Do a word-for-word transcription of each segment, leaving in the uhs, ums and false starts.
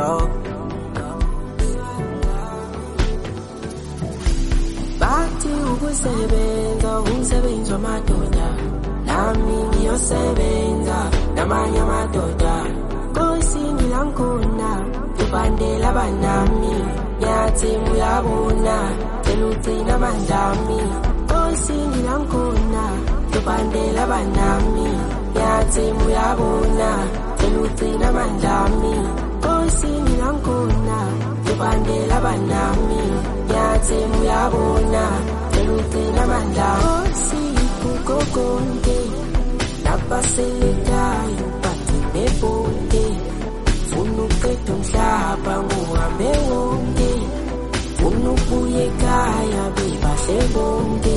dog. Bathi ukusebenza umsebenzi wamadoda, nami ngiyosebenza namanye amadoda. Nkosi ngilankhona ubandela abanami, nyathi uyabona cela ugcina amandlami. Nkosi ngilankhona ubandela abanami, nyathi uyabona cela ugcina amandlami. Nkosi ngilankhona ubandela abanami, nyathi uyabona cela ugcina amandlami. Nkosi kuko konke nabaselekayo bathi bebonke, funa uqeda umhlaba nguhambe wonke, funa ubuye ekhaya bebahle bonke.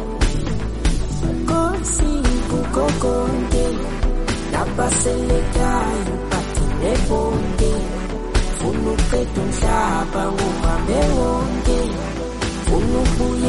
Nkosi kuko konke nabaselekayo bathi bebonke, funa uqeda umhlaba nguhambe wonke, funa ubuye